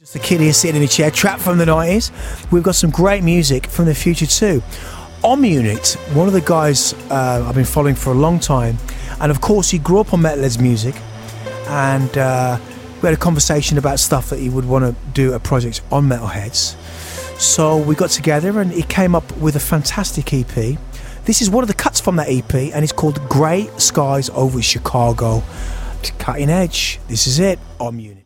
Just a kid here sitting in a chair, trapped from the 90s. We've got some great music from the future too. Om Unit, one of the guys I've been following for a long time, and of course he grew up on Metalheadz music, and we had a conversation about stuff that he would want to do a project on Metalheadz. So we got together and he came up with a fantastic EP. This is one of the cuts from that EP, and it's called Grey Skies Over Chicago. Cutting edge. This is it. Om Unit.